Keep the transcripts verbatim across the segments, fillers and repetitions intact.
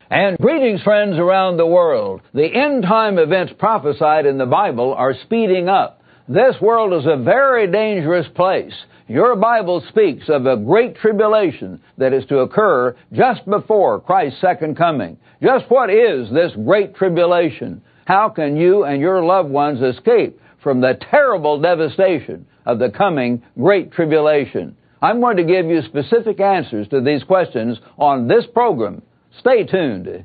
And greetings, friends around the world. The end-time events prophesied in the Bible are speeding up. This world is a very dangerous place. Your Bible speaks of a great tribulation that is to occur just before Christ's second coming. Just what is this great tribulation? How can you and your loved ones escape from the terrible devastation of the coming great tribulation? I'm going to give you specific answers to these questions on this program. Stay tuned.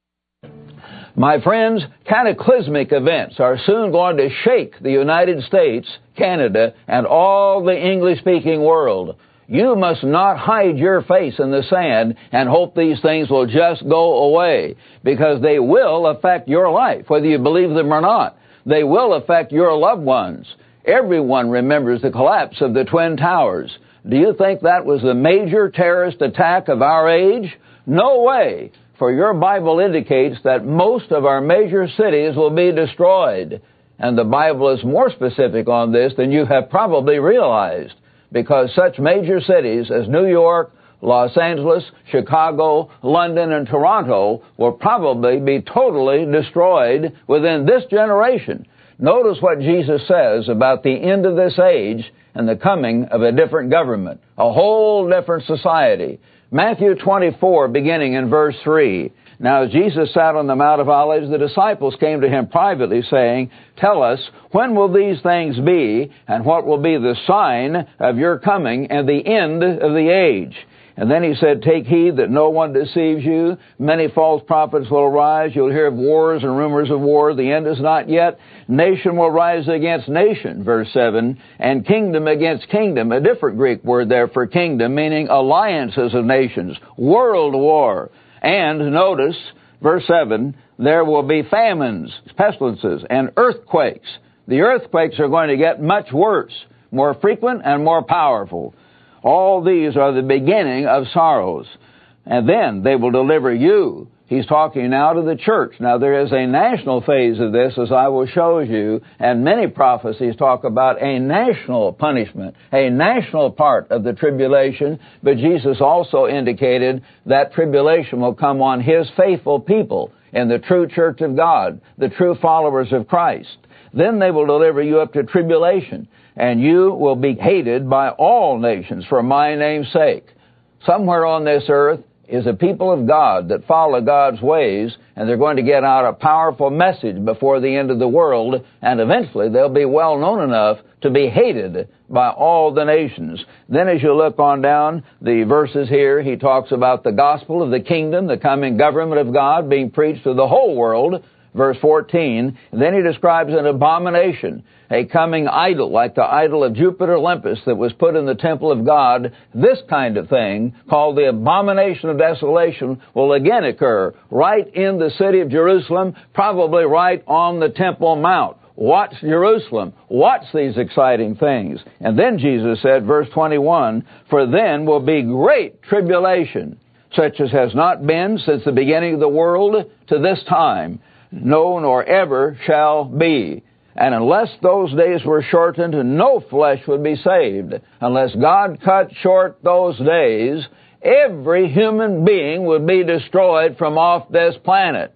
My friends, cataclysmic events are soon going to shake the United States, Canada, and all the English-speaking world. You must not hide your face in the sand and hope these things will just go away, because they will affect your life, whether you believe them or not. They will affect your loved ones. Everyone remembers the collapse of the Twin Towers. Do you think that was the major terrorist attack of our age? No way, for your Bible indicates that most of our major cities will be destroyed. And the Bible is more specific on this than you have probably realized, because such major cities as New York, Los Angeles, Chicago, London, and Toronto will probably be totally destroyed within this generation. Notice what Jesus says about the end of this age and the coming of a different government, a whole different society. Matthew twenty-four, beginning in verse three. Now, as Jesus sat on the Mount of Olives, the disciples came to him privately, saying, "Tell us, when will these things be, and what will be the sign of your coming and the end of the age?" And then he said, "Take heed that no one deceives you. Many false prophets will arise. You'll hear of wars and rumors of war. The end is not yet. Nation will rise against nation," verse seven, "and kingdom against kingdom," a different Greek word there for kingdom, meaning alliances of nations, world war. And notice, verse seven, "there will be famines," pestilences, "and earthquakes." The earthquakes are going to get much worse, more frequent and more powerful. All these are the beginning of sorrows. And then they will deliver you. He's talking now to the church. Now, there is a national phase of this, as I will show you, and many prophecies talk about a national punishment, a national part of the tribulation, but Jesus also indicated that tribulation will come on His faithful people in the true church of God, the true followers of Christ. Then they will deliver you up to tribulation, and you will be hated by all nations for my name's sake. Somewhere on this earth is a people of God that follow God's ways, and they're going to get out a powerful message before the end of the world, and eventually they'll be well known enough to be hated by all the nations. Then as you look on down the verses here, he talks about the gospel of the kingdom, the coming government of God being preached to the whole world, verse fourteen. And then he describes an abomination, a coming idol, like the idol of Jupiter Olympus that was put in the temple of God. This kind of thing, called the abomination of desolation, will again occur right in the city of Jerusalem, probably right on the Temple Mount. Watch Jerusalem. Watch these exciting things. And then Jesus said, verse twenty-one, "For then will be great tribulation, such as has not been since the beginning of the world to this time, no nor ever shall be. And unless those days were shortened, no flesh would be saved." Unless God cut short those days, every human being would be destroyed from off this planet.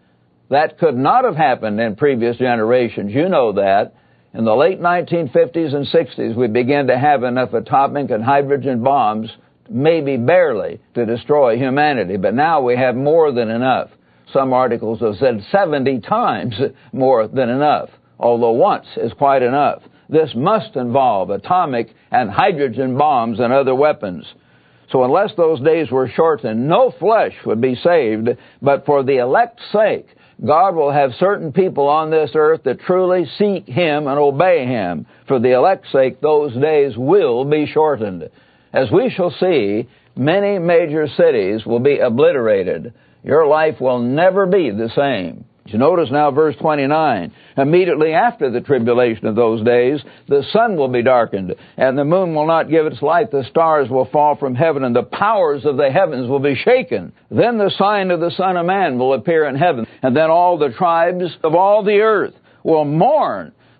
That could not have happened in previous generations. You know that. In the late nineteen fifties and sixties, we began to have enough atomic and hydrogen bombs, maybe barely, to destroy humanity. But now we have more than enough. Some articles have said seventy times more than enough, although once is quite enough. This must involve atomic and hydrogen bombs and other weapons. So unless those days were shortened, no flesh would be saved, but for the elect's sake, God will have certain people on this earth that truly seek Him and obey Him. For the elect's sake, those days will be shortened. As we shall see, many major cities will be obliterated. Your life will never be the same. You notice now verse twenty-nine. "Immediately after the tribulation of those days, the sun will be darkened, and the moon will not give its light. The stars will fall from heaven, and the powers of the heavens will be shaken. Then the sign of the Son of Man will appear in heaven, and then all the tribes of all the earth will mourn.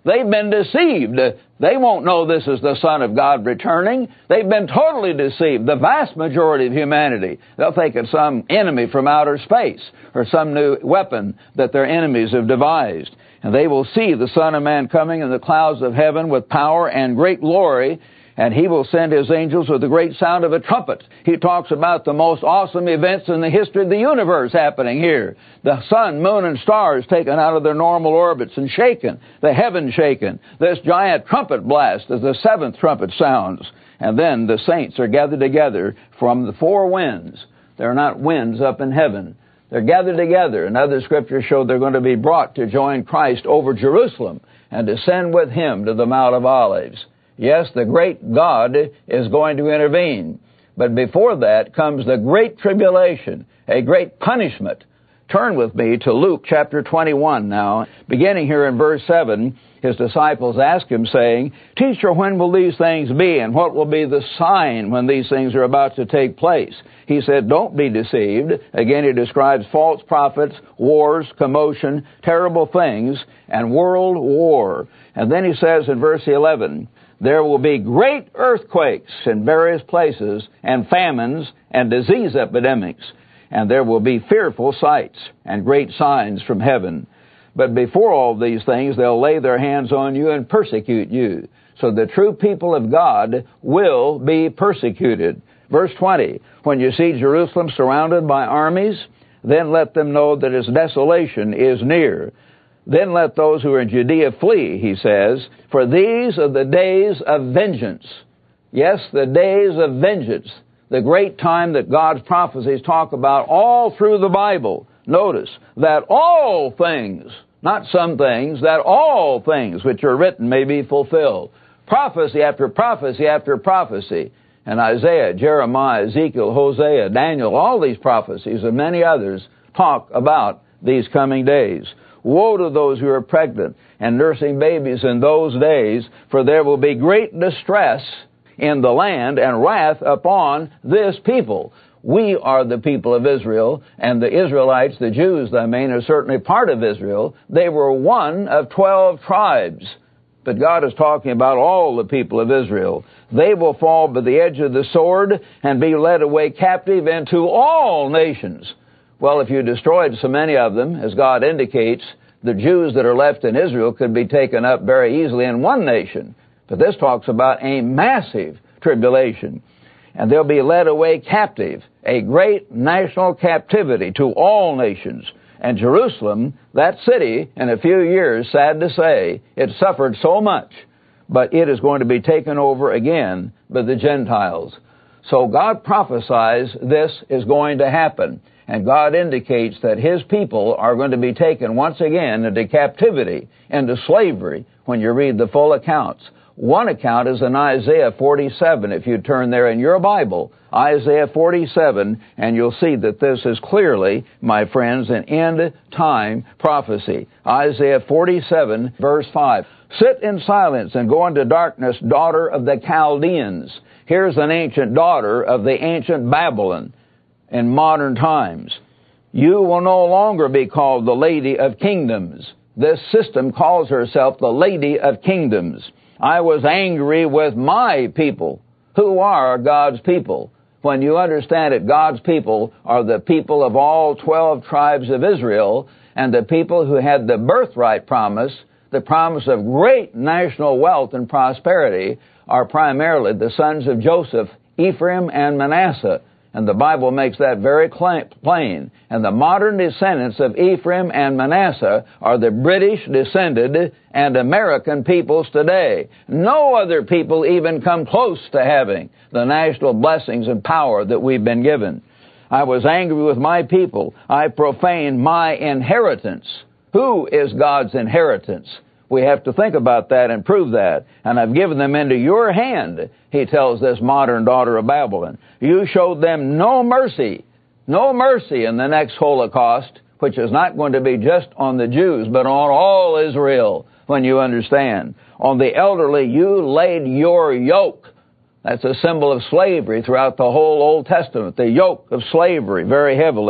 They've been deceived. They won't know this is the Son of God returning. They've been totally deceived, the vast majority of humanity. They'll think it's some enemy from outer space or some new weapon that their enemies have devised. And they will see the Son of Man coming in the clouds of heaven with power and great glory, and he will send his angels with the great sound of a trumpet. He talks about the most awesome events in the history of the universe happening here. The sun, moon, and stars taken out of their normal orbits and shaken. The heavens shaken. This giant trumpet blast as the seventh trumpet sounds. And then the saints are gathered together from the four winds. They're not winds up in heaven. They're gathered together. And other scriptures show they're going to be brought to join Christ over Jerusalem and descend with him to the Mount of Olives. Yes, the great God is going to intervene. But before that comes the great tribulation, a great punishment. Turn with me to Luke chapter twenty-one now. Beginning here in verse seven, his disciples ask him, saying, "Teacher, when will these things be, and what will be the sign when these things are about to take place?" He said, "Don't be deceived." Again, he describes false prophets, wars, commotion, terrible things, and world war. And then he says in verse eleven, "There will be great earthquakes in various places, and famines, and disease epidemics. And there will be fearful sights and great signs from heaven. But before all these things, they'll lay their hands on you and persecute you." So the true people of God will be persecuted. Verse twenty, "When you see Jerusalem surrounded by armies, then let them know that its desolation is near. Then let those who are in Judea flee," he says, "for these are the days of vengeance." Yes, the days of vengeance. The great time that God's prophecies talk about all through the Bible. Notice that all things, not some things, that all things which are written may be fulfilled. Prophecy after prophecy after prophecy. And Isaiah, Jeremiah, Ezekiel, Hosea, Daniel, all these prophecies and many others talk about these coming days. Woe to those who are pregnant and nursing babies in those days, for there will be great distress in the land and wrath upon this people. We are the people of Israel, and the Israelites, the Jews, I mean, are certainly part of Israel. They were one of twelve tribes. But God is talking about all the people of Israel. They will fall by the edge of the sword and be led away captive into all nations. Well, if you destroyed so many of them, as God indicates, the Jews that are left in Israel could be taken up very easily in one nation. But this talks about a massive tribulation. And they'll be led away captive, a great national captivity to all nations. And Jerusalem, that city, in a few years, sad to say, it suffered so much, but it is going to be taken over again by the Gentiles. So God prophesies this is going to happen. And God indicates that his people are going to be taken once again into captivity, into slavery, when you read the full accounts. One account is in Isaiah forty-seven. If you turn there in your Bible, Isaiah forty-seven, and you'll see that this is clearly, my friends, an end-time prophecy. Isaiah forty-seven, verse five. "Sit in silence and go into darkness, daughter of the Chaldeans." Here's an ancient daughter of the ancient Babylon in modern times. "You will no longer be called the Lady of Kingdoms." This system calls herself the Lady of Kingdoms. "I was angry with my people." Who are God's people? When you understand it, God's people are the people of all twelve tribes of Israel, and the people who had the birthright promise, the promise of great national wealth and prosperity, are primarily the sons of Joseph, Ephraim and Manasseh. And the Bible makes that very plain. And the modern descendants of Ephraim and Manasseh are the British descended and American peoples today. No other people even come close to having the national blessings and power that we've been given. "I was angry with my people. I profaned my inheritance." Who is God's inheritance? We have to think about that and prove that. "And I've given them into your hand," he tells this modern daughter of Babylon. "You showed them no mercy, no mercy in the next Holocaust, which is not going to be just on the Jews, but on all Israel, when you understand. On the elderly, you laid your yoke." That's a symbol of slavery throughout the whole Old Testament, the yoke of slavery, very heavily.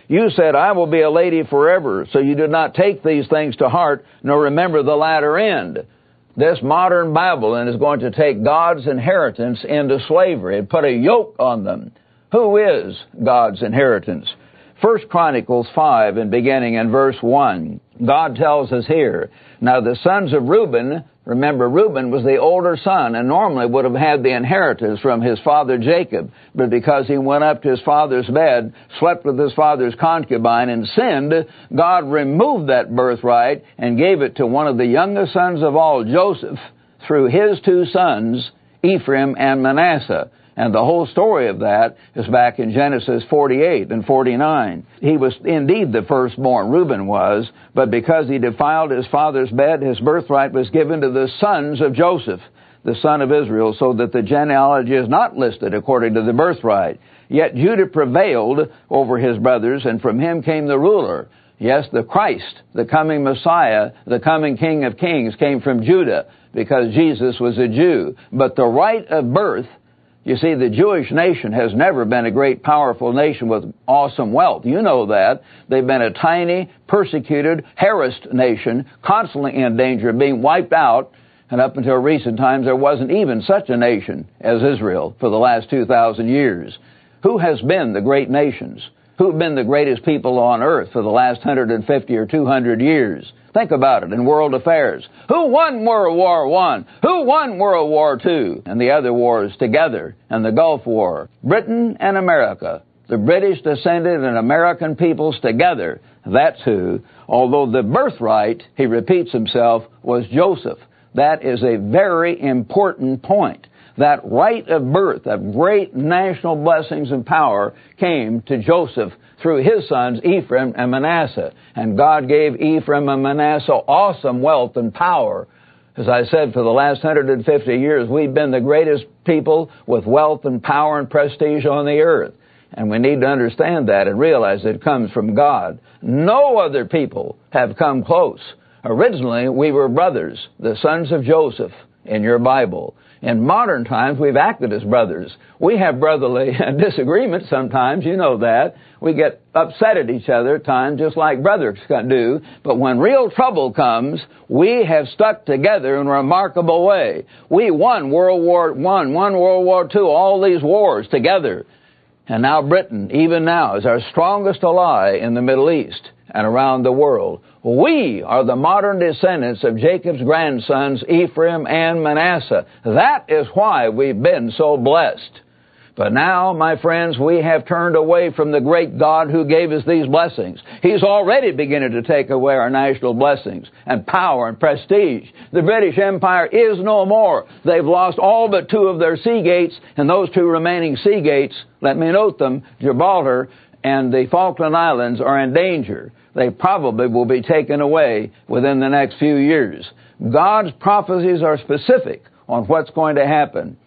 You said, I will be a lady forever, so you did not take these things to heart, nor remember the latter end. This modern Babylon is going to take God's inheritance into slavery and put a yoke on them. Who is God's inheritance? First Chronicles five, and beginning in verse one, God tells us here, now the sons of Reuben, remember Reuben was the older son and normally would have had the inheritance from his father Jacob, but because he went up to his father's bed, slept with his father's concubine, and sinned, God removed that birthright and gave it to one of the youngest sons of all, Joseph, through his two sons, Ephraim and Manasseh. And the whole story of that is back in Genesis forty-eight and forty-nine. He was indeed the firstborn, Reuben was, but because he defiled his father's bed, his birthright was given to the sons of Joseph, the son of Israel, so that the genealogy is not listed according to the birthright. Yet Judah prevailed over his brothers, and from him came the ruler. Yes, the Christ, the coming Messiah, the coming King of Kings came from Judah, because Jesus was a Jew. But the right of birth, you see, the Jewish nation has never been a great, powerful nation with awesome wealth. You know that. They've been a tiny, persecuted, harassed nation, constantly in danger of being wiped out. And up until recent times, there wasn't even such a nation as Israel for the last two thousand years. Who has been the great nations? Who have been the greatest people on earth for the last one hundred fifty or two hundred years? Think about it in world affairs. Who won World War One? Who won World War Two? And the other wars together, and the Gulf War. Britain and America. The British descended and American peoples together. That's who. Although the birthright, he repeats himself, was Joseph. That is a very important point. That right of birth, that great national blessings and power came to Joseph through his sons Ephraim and Manasseh. And God gave Ephraim and Manasseh awesome wealth and power. As I said, for the last one hundred fifty years, we've been the greatest people with wealth and power and prestige on the earth. And we need to understand that and realize it comes from God. No other people have come close. Originally, we were brothers, the sons of Joseph in your Bible. In modern times, we've acted as brothers. We have brotherly disagreements sometimes, you know that. We get upset at each other at times, just like brothers do. But when real trouble comes, we have stuck together in a remarkable way. We won World War One, won World War Two, all these wars together. And now Britain, even now, is our strongest ally in the Middle East and around the world. We are the modern descendants of Jacob's grandsons, Ephraim and Manasseh. That is why we've been so blessed. But now, my friends, we have turned away from the great God who gave us these blessings. He's already beginning to take away our national blessings and power and prestige. The British Empire is no more. They've lost all but two of their sea gates, and those two remaining sea gates, let me note them, Gibraltar and the Falkland Islands, are in danger. They probably will be taken away within the next few years. God's prophecies are specific on what's going to happen.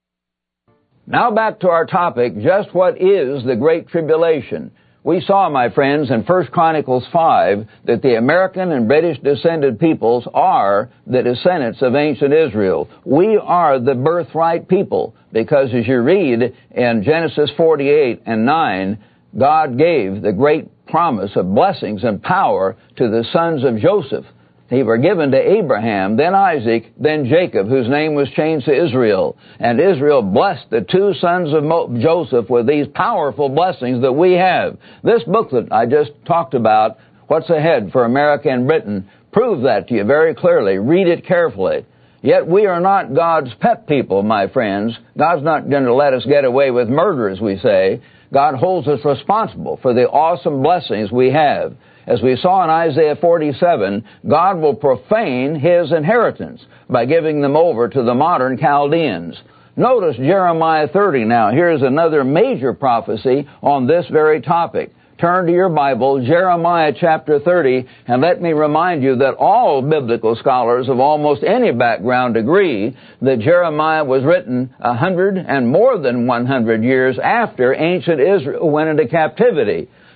Now back to our topic, just what is the Great Tribulation? We saw, my friends, in First Chronicles five that the American and British descended peoples are the descendants of ancient Israel. We are the birthright people because, as you read in Genesis forty-eight and nine, God gave the great promise of blessings and power to the sons of Joseph. They were given to Abraham, then Isaac, then Jacob, whose name was changed to Israel. And Israel blessed the two sons of Mo- Joseph with these powerful blessings that we have. This booklet I just talked about, What's Ahead for America and Britain, proves that to you very clearly. Read it carefully. Yet we are not God's pet people, my friends. God's not going to let us get away with murder, as we say. God holds us responsible for the awesome blessings we have. As we saw in Isaiah forty-seven, God will profane His inheritance by giving them over to the modern Chaldeans. Notice Jeremiah thirty now. Here's another major prophecy on this very topic. Turn to your Bible, Jeremiah chapter thirty, and let me remind you that all biblical scholars of almost any background agree that Jeremiah was written a hundred and more than one hundred years after ancient Israel went into captivity.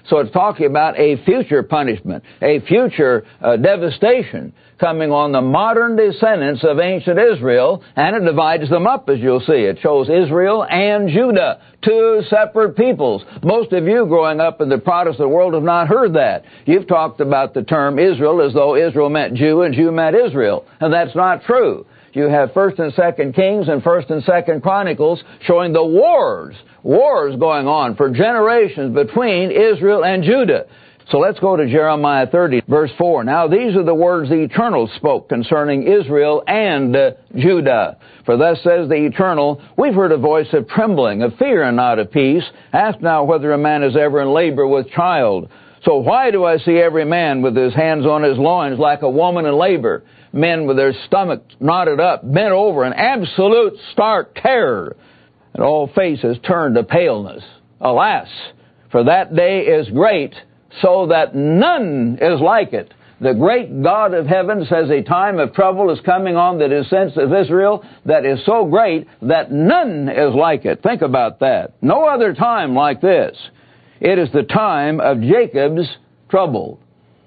So it's talking about a future punishment, a future uh, devastation coming on the modern descendants of ancient Israel, and it divides them up, as you'll see. It shows Israel and Judah, two separate peoples. Most of you growing up in the Protestant world have not heard that. You've talked about the term Israel as though Israel meant Jew and Jew meant Israel, and that's not true. You have First and Second Kings and First and Second Chronicles showing the wars, wars going on for generations between Israel and Judah. So let's go to Jeremiah thirty, verse four. Now these are the words the Eternal spoke concerning Israel and uh, Judah. For thus says the Eternal, we've heard a voice of trembling, of fear and not of peace. Ask now whether a man is ever in labor with child. So why do I see every man with his hands on his loins like a woman in labor? Men with their stomachs knotted up, bent over in absolute stark terror, and all faces turned to paleness. Alas, for that day is great, so that none is like it. The great God of heaven says a time of trouble is coming on the descendants of Israel that is so great that none is like it. Think about that. No other time like this. It is the time of Jacob's trouble.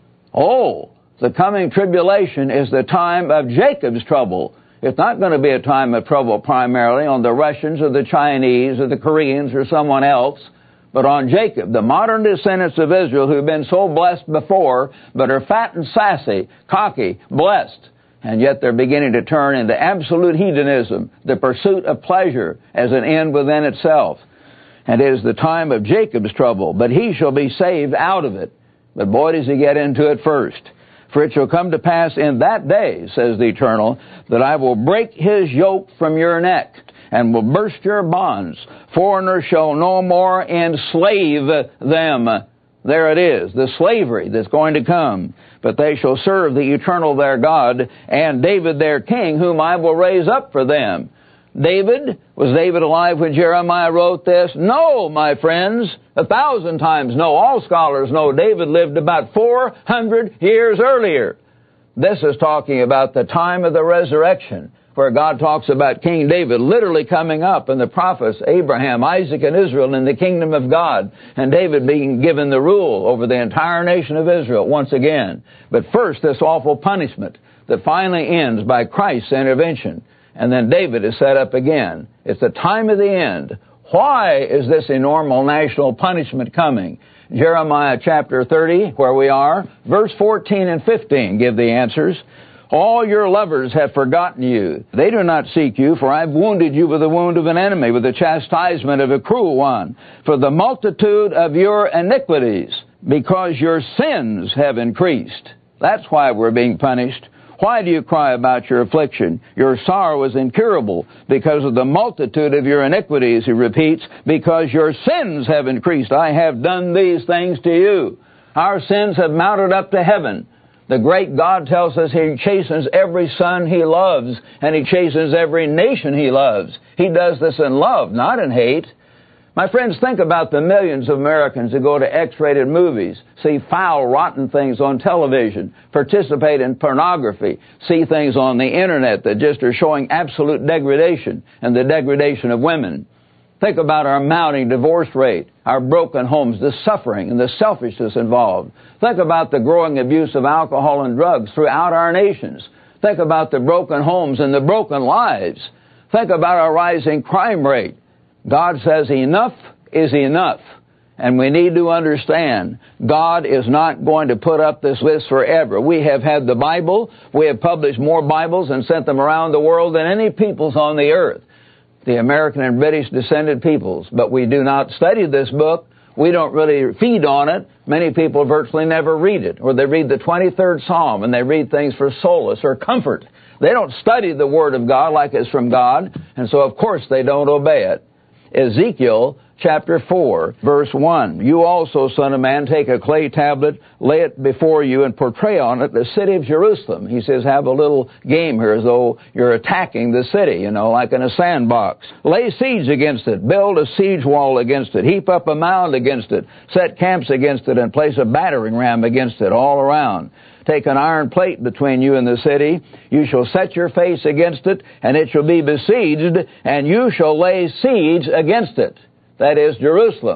Oh, the coming tribulation is the time of Jacob's trouble. It's not going to be a time of trouble primarily on the Russians or the Chinese or the Koreans or someone else, but on Jacob, the modern descendants of Israel who have been so blessed before, but are fat and sassy, cocky, blessed, and yet they're beginning to turn into absolute hedonism, the pursuit of pleasure as an end within itself. And it is the time of Jacob's trouble, but he shall be saved out of it. But boy, does he get into it first. For it shall come to pass in that day, says the Eternal, that I will break his yoke from your neck, and will burst your bonds. Foreigners shall no more enslave them. There it is, the slavery that's going to come. But they shall serve the Eternal their God, and David their king, whom I will raise up for them. David? Was David alive when Jeremiah wrote this? No, my friends. A thousand times no. All scholars know David lived about four hundred years earlier. This is talking about the time of the resurrection, where God talks about King David literally coming up, and the prophets, Abraham, Isaac, and Israel in the kingdom of God, and David being given the rule over the entire nation of Israel once again. But first, this awful punishment that finally ends by Christ's intervention. And then David is set up again. It's the time of the end. Why is this enormous national punishment coming? Jeremiah chapter thirty, where we are, verse fourteen and fifteen give the answers. All your lovers have forgotten you. They do not seek you, for I have wounded you with the wound of an enemy, with the chastisement of a cruel one. For the multitude of your iniquities, because your sins have increased. That's why we're being punished. Why do you cry about your affliction? Your sorrow is incurable because of the multitude of your iniquities, he repeats, because your sins have increased. I have done these things to you. Our sins have mounted up to heaven. The great God tells us he chastens every son he loves, and he chastens every nation he loves. He does this in love, not in hate. My friends, think about the millions of Americans who go to X-rated movies, see foul, rotten things on television, participate in pornography, see things on the internet that just are showing absolute degradation and the degradation of women. Think about our mounting divorce rate, our broken homes, the suffering and the selfishness involved. Think about the growing abuse of alcohol and drugs throughout our nations. Think about the broken homes and the broken lives. Think about our rising crime rate. God says enough is enough. And we need to understand, God is not going to put up this list forever. We have had the Bible. We have published more Bibles and sent them around the world than any peoples on the earth, the American and British descended peoples. But we do not study this book. We don't really feed on it. Many people virtually never read it. Or they read the twenty-third Psalm and they read things for solace or comfort. They don't study the Word of God like it's from God. And so, of course, they don't obey it. Ezekiel chapter four, verse one. You also, son of man, take a clay tablet, lay it before you, and portray on it the city of Jerusalem. He says, have a little game here as though you're attacking the city, you know, like in a sandbox. Lay siege against it. Build a siege wall against it. Heap up a mound against it. Set camps against it and place a battering ram against it all around. Take an iron plate between you and the city. You shall set your face against it, and it shall be besieged, and you shall lay siege against it. That is Jerusalem.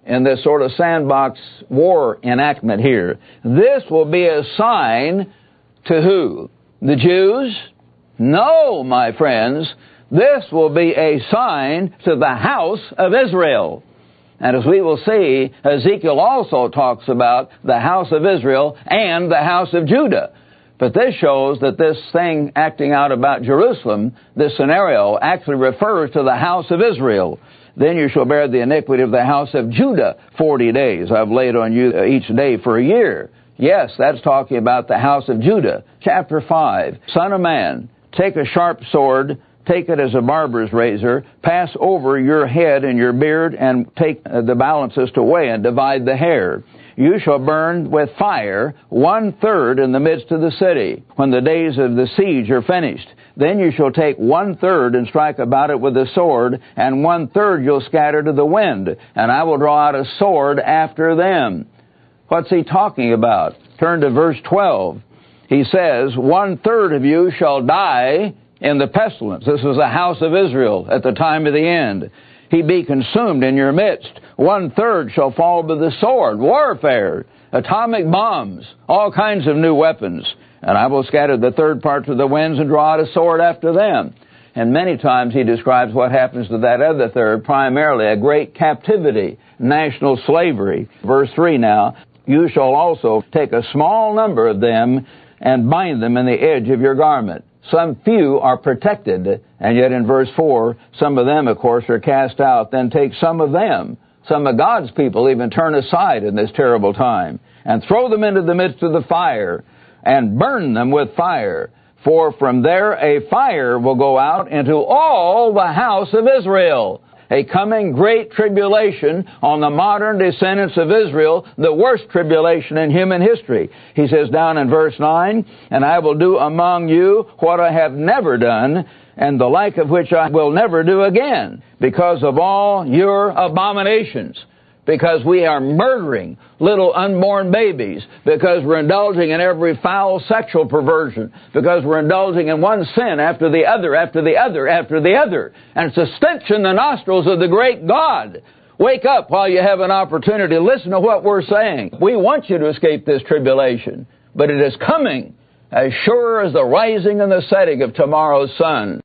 in this sort of sandbox war enactment here. This will be a sign to who? The Jews? No, my friends. This will be a sign to the house of Israel. And as we will see, Ezekiel also talks about the house of Israel and the house of Judah. But this shows that this thing acting out about Jerusalem, this scenario, actually refers to the house of Israel. Then you shall bear the iniquity of the house of Judah forty days. I've laid on you each day for a year. Yes, that's talking about the house of Judah. Chapter five, Son of man, take a sharp sword, take it as a barber's razor, pass over your head and your beard, and take the balances to weigh and divide the hair. You shall burn with fire one-third in the midst of the city, when the days of the siege are finished. Then you shall take one-third and strike about it with a sword, and one-third you'll scatter to the wind, and I will draw out a sword after them. What's he talking about? Turn to verse twelve. He says, one-third of you shall die in the pestilence. This is the house of Israel at the time of the end. He be consumed in your midst. One-third shall fall by the sword, warfare, atomic bombs, all kinds of new weapons. And I will scatter the third part to the winds and draw out a sword after them. And many times he describes what happens to that other third, primarily a great captivity, national slavery. Verse three now, you shall also take a small number of them and bind them in the edge of your garment. Some few are protected, and yet in verse four, some of them, of course, are cast out. Then take some of them, some of God's people even turn aside in this terrible time, and throw them into the midst of the fire, and burn them with fire. For from there a fire will go out into all the house of Israel. A coming great tribulation on the modern descendants of Israel, the worst tribulation in human history. He says down in verse nine, and I will do among you what I have never done, and the like of which I will never do again, because of all your abominations. Because we are murdering little unborn babies, because we're indulging in every foul sexual perversion, because we're indulging in one sin after the other, after the other, after the other. And it's a stench in the nostrils of the great God. Wake up while you have an opportunity. Listen to what we're saying. We want you to escape this tribulation, but it is coming as sure as the rising and the setting of tomorrow's sun.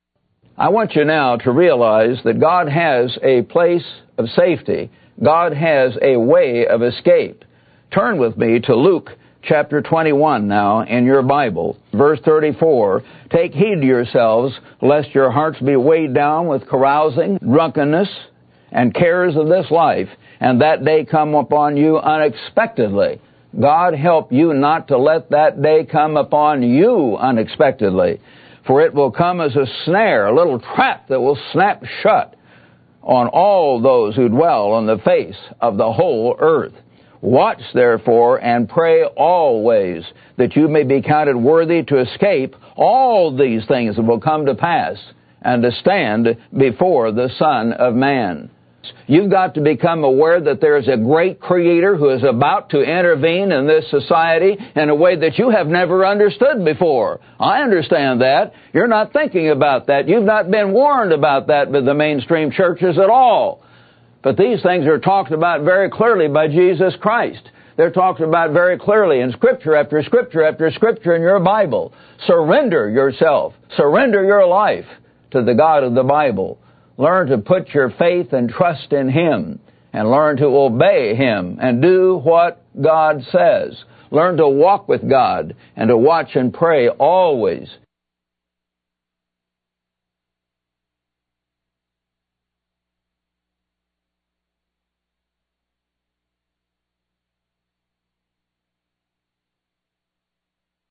I want you now to realize that God has a place of safety. God has a way of escape. Turn with me to Luke chapter twenty-one now in your Bible. Verse thirty-four, take heed to yourselves, lest your hearts be weighed down with carousing, drunkenness, and cares of this life, and that day come upon you unexpectedly. God help you not to let that day come upon you unexpectedly, for it will come as a snare, a little trap that will snap shut on all those who dwell on the face of the whole earth. Watch, therefore, and pray always, that you may be counted worthy to escape all these things that will come to pass, and to stand before the Son of Man. You've got to become aware that there is a great Creator who is about to intervene in this society in a way that you have never understood before. I understand that. You're not thinking about that. You've not been warned about that by the mainstream churches at all. But these things are talked about very clearly by Jesus Christ. They're talked about very clearly in Scripture after Scripture after Scripture in your Bible. Surrender yourself. Surrender your life to the God of the Bible. Learn to put your faith and trust in Him, and learn to obey Him and do what God says. Learn to walk with God and to watch and pray always